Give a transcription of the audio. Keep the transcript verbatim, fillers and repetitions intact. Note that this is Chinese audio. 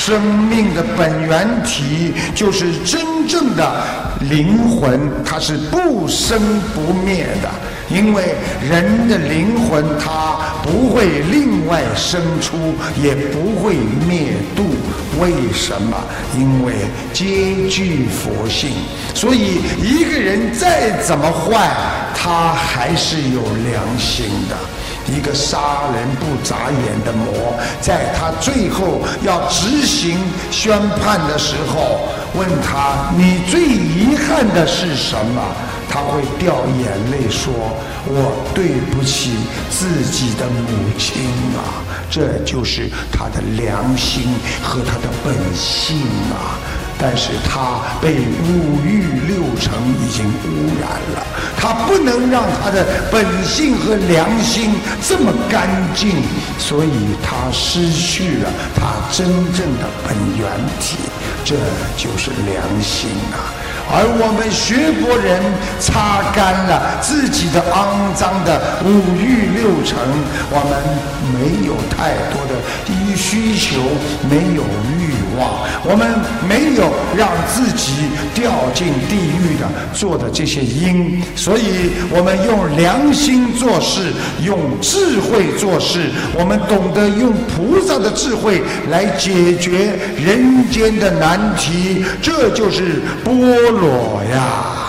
生命的本源体就是真正的灵魂，它是不生不灭的。因为人的灵魂它不会另外生出，也不会灭度。为什么？因为皆具佛性。所以一个人再怎么坏，他还是有良心的。一个杀人不眨眼的魔，在他最后要执行宣判的时候，问他你最遗憾的是什么？他会掉眼泪说，我对不起自己的母亲啊。这就是他的良心和他的本性啊。但是他被五欲六尘已经污染了，他不能让他的本性和良心这么干净，所以他失去了他真正的本源体，这就是良心啊。而我们学佛人擦干了自己的肮脏的五欲六尘，我们没有太多的需求，没有欲望，我们没有让自己掉进地狱的做的这些因，所以我们用良心做事，用智慧做事，我们懂得用菩萨的智慧来解决人间的难题，这就是般若呀。